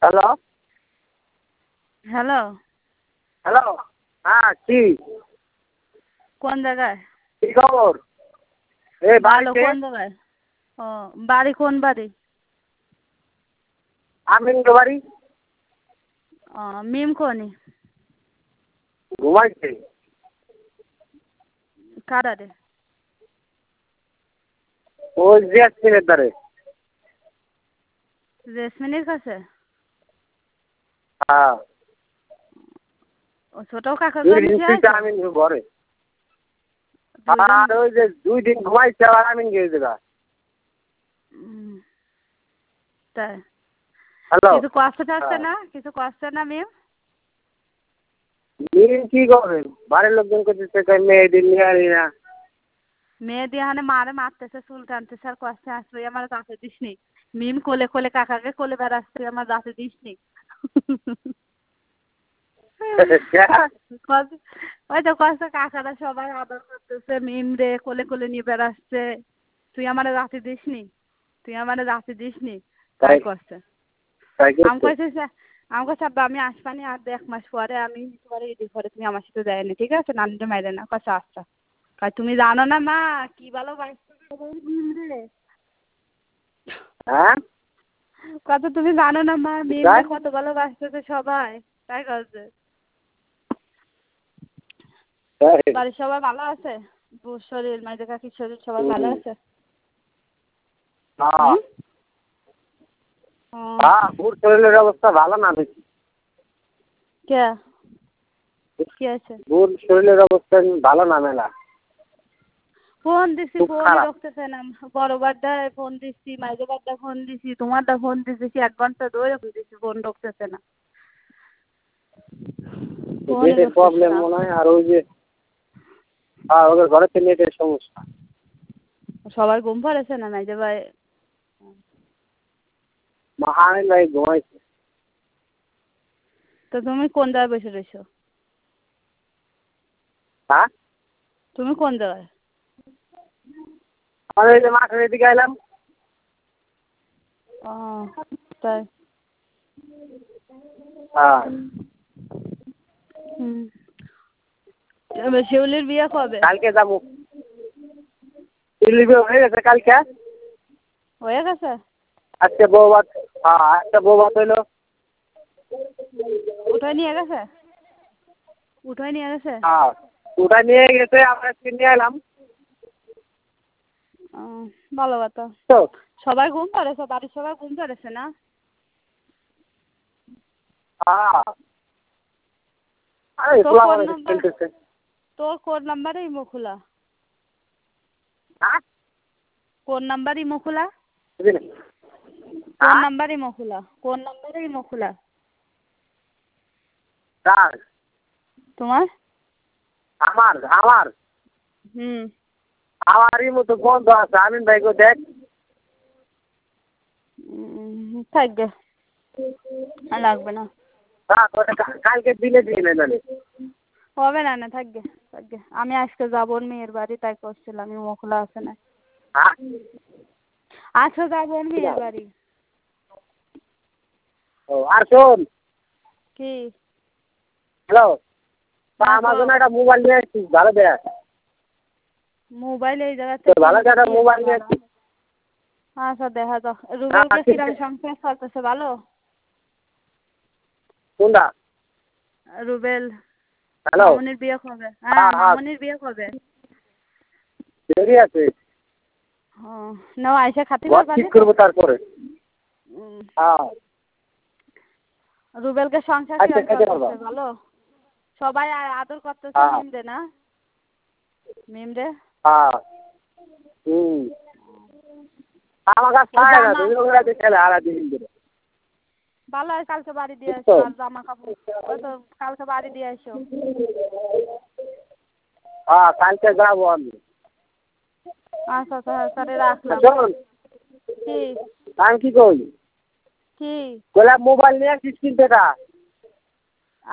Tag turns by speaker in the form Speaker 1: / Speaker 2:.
Speaker 1: Hello
Speaker 2: hello,
Speaker 1: hello, হ্যাঁ কি
Speaker 2: কোন জায়গায়?
Speaker 1: কি খবর? এই
Speaker 2: ভালো,
Speaker 1: বাড়িতে।
Speaker 2: কোন জায়গায়? ও, বাড়ি কোন বাড়ি?
Speaker 1: আমিন বাড়ি।
Speaker 2: ও, মিম কোনি?
Speaker 1: ঘুমাইছে।
Speaker 2: কারারে?
Speaker 1: ওই জেসমিনের ধারে।
Speaker 2: জেসমিনের কাছে?
Speaker 1: হ্যাঁ।
Speaker 2: ও, ছোট কাকার
Speaker 1: দুই
Speaker 2: কাছে
Speaker 1: দিন
Speaker 2: শুয়ে
Speaker 1: তুই
Speaker 2: আছো?
Speaker 1: আমিন ঘরে।
Speaker 2: দুইজন?
Speaker 1: আর ওই যে 2 দিন ঘুমাইছে আবার আমিন গেছে গা।
Speaker 2: উম, তাই?
Speaker 1: হ্যালো।
Speaker 2: কিছু কষ্ট থাকছে
Speaker 1: হ্যাঁ।
Speaker 2: না? কিছু কষ্ট না মিম?
Speaker 1: মিম কি করবে? বাড়ির লোকজন করতেছে মেয়েদের নিয়ে আনি না।
Speaker 2: মেয়ে দিয়ে হানে মারে মারতেছে, চুল টানতেছে, আর কষ্টে আসবে আমার যাতে দিস নি। মিম কোলে কোলে কাকাকে কোলে বেড়াচ্ছে, আমার যাতে দিস নি। কষ্ট- ওই তো কষ্ট, কাকারা সবাই আদর করতেছে, মিম রে কোলে কোলে নিয়ে বেড়াচ্ছে। তুই আমার রাতে দিস নি, তুই আমার রাতে দিস নি, তাই
Speaker 1: তাই
Speaker 2: করছে।
Speaker 1: তাই
Speaker 2: আমি
Speaker 1: করছে।
Speaker 2: কইছি আমি কইছি আব্বা আমি আসবানি আর 1 মাস পরে, আমি পরে ঈদের পরে তুমি আমার সাথে যায়নি, ঠিক আছে? নানিটা মাইরে না, কইছে আচ্ছা। কয় তুমি জানো না মা, কি ভালো মিম রে।
Speaker 1: হ্যাঁ।
Speaker 2: কত তুমি জানো না মা, মিম রে
Speaker 1: তাই
Speaker 2: কত ভালোবাসতেছে সবাই, তাই করছে।
Speaker 1: তাই।
Speaker 2: বাড়ির সবাই ভালো আছে? বুর শরীর, মাইদের কাকির শরীর সবাই ভালো
Speaker 1: হুম।
Speaker 2: আছে?
Speaker 1: হ্যাঁ।
Speaker 2: হুম। ও,
Speaker 1: হ্যাঁ, ওর শরীরের অবস্থা ভালো না বেশি।
Speaker 2: কে কি আছে?
Speaker 1: ওর শরীরের অবস্থা ভালো না মেলা।
Speaker 2: ফোন দিছি,
Speaker 1: খুব
Speaker 2: ফোনই
Speaker 1: খারাপ।
Speaker 2: রখতেছে না। বড় বারটায় ফোন দিছি, মাইজো বারটায় ফোন দিছি, তোমারটা ফোন দিছি, 1 ঘন্টা ধরে দিছি, ফোন রখতেছে না। ফোনই
Speaker 1: নেটের
Speaker 2: রখতেছে
Speaker 1: প্রবলেম
Speaker 2: না।
Speaker 1: মনে হয়। আর ওই যে ওদের ঘরে তো নেটের সমস্যা।
Speaker 2: সবার ঘুম পড়েছে না মাইজো ভাই?
Speaker 1: আমিন ভাই ঘুমাইছে।
Speaker 2: তো তুমি কোন জায়গায় বসে রয়েছো?
Speaker 1: হ্যাঁ।
Speaker 2: তুমি কোন জায়গায়?
Speaker 1: আমি এই যে মাঠের এদিকে এলাম।
Speaker 2: ও, তাই?
Speaker 1: হ্যাঁ।
Speaker 2: হুম। এবার শিউলির বিয়ে কবে?
Speaker 1: কালকে যাবো। ডিলিভারি হয়ে গেছে কালকে।
Speaker 2: হয়ে গেছে?
Speaker 1: আজকে বউ ভাত। হ্যাঁ, আজকে বউ ভাত হইলো।
Speaker 2: উঠাই নিয়ে গেছে? উঠাই নিয়ে গেছে?
Speaker 1: হ্যাঁ, ওটা নিয়ে গেছে, আমরা আজকে নিয়ে এলাম।
Speaker 2: ও, ভালো কথা।
Speaker 1: তো
Speaker 2: সবাই ঘুম পড়েছে, বাড়ির সবাই ঘুম পড়েছে না?
Speaker 1: হ্যাঁ। আরে
Speaker 2: তোর
Speaker 1: খোলা
Speaker 2: কোন
Speaker 1: করে
Speaker 2: নাম্বার,
Speaker 1: খেলতেছে।
Speaker 2: তোর কোন নাম্বারে ইমো খোলা?
Speaker 1: হ্যাঁ।
Speaker 2: কোন নাম্বার ইমো খোলা?
Speaker 1: বুঝলি?
Speaker 2: কোন
Speaker 1: হ্যাঁ।
Speaker 2: নাম্বার ইমো খোলা? কোন নাম্বারে ইমো খোলা?
Speaker 1: কার?
Speaker 2: তোমার?
Speaker 1: আমার আমার
Speaker 2: হুম।
Speaker 1: আমারই মতো বন্ধ আছে। আমিন ভাই গো দেখ।
Speaker 2: থাকবে, আর লাগবে না।
Speaker 1: হ্যাঁ, কালকে দিলে দিয়ে নেন।
Speaker 2: হবে না, না থাকবে, থাকবে। আমি আজকে যাবো ওর মেয়ের বাড়ি, তাই করছিলাম ইমো খোলা আছে না।
Speaker 1: হ্যাঁ।
Speaker 2: আজকে যাবো ওর মেয়ের বাড়ি।
Speaker 1: ও, আর শোন।
Speaker 2: কি?
Speaker 1: হ্যালো।
Speaker 2: হ্যাঁ
Speaker 1: আমার
Speaker 2: কও।
Speaker 1: জন্য একটা মোবাইল নিয়ে আসছিস, ভালো দেখ।
Speaker 2: মোবাইল এই জায়গাতে
Speaker 1: তো ভালো
Speaker 2: কিনতে
Speaker 1: একটা
Speaker 2: দিয়েছি
Speaker 1: মোবাইল নিয়ে
Speaker 2: ভাড়া।
Speaker 1: আসছিস।
Speaker 2: আচ্ছা দেখা যাও।
Speaker 1: হ্যাঁ,
Speaker 2: রুবেলকে
Speaker 1: ঠিক
Speaker 2: কিরম
Speaker 1: আছে।
Speaker 2: সংসার চলতেছে, ভালো?
Speaker 1: কোনটা?
Speaker 2: রুবেল।
Speaker 1: হ্যালো।
Speaker 2: মামুনির বিয়ে কবে? হ্যাঁ,
Speaker 1: হ্যাঁ হ্যাঁ,
Speaker 2: মামুনির বিয়ে কবে?
Speaker 1: দেরি আছে।
Speaker 2: ও, নাও আইসা খাতি
Speaker 1: ঘর
Speaker 2: করবা
Speaker 1: ঠিক
Speaker 2: দিতে?
Speaker 1: করবো তারপরে।
Speaker 2: উম,
Speaker 1: হ্যাঁ।
Speaker 2: রুবেলকে সংসার
Speaker 1: আচ্ছা,
Speaker 2: কিরম
Speaker 1: খেতে পারবা।
Speaker 2: চলতেছে, ভালো? সবাই আদর করতেছে
Speaker 1: হ্যাঁ
Speaker 2: মিম রে না? মিম রে?
Speaker 1: হ্যাঁ। হুম। আমার কাছে
Speaker 2: ওই
Speaker 1: পায় না,
Speaker 2: জামা,
Speaker 1: তুমি ওগুলা দিয়ে খেলে আড়া দিন ধরে।
Speaker 2: ভালো হয় কালকে বাড়ি দিয়ে
Speaker 1: বুঝছো?
Speaker 2: আসো, আর জামা কাপড় ওই তো কালকে বাড়ি দিয়ে আসো।
Speaker 1: হ্যাঁ, কালকে যাবো আমি।
Speaker 2: আচ্ছা আচ্ছা, তাহলে রাখলাম।
Speaker 1: শোন,
Speaker 2: কি?
Speaker 1: আমি কি করি?
Speaker 2: কি?
Speaker 1: বললাম মোবাইল নিয়ে আসিস কিনতে টা।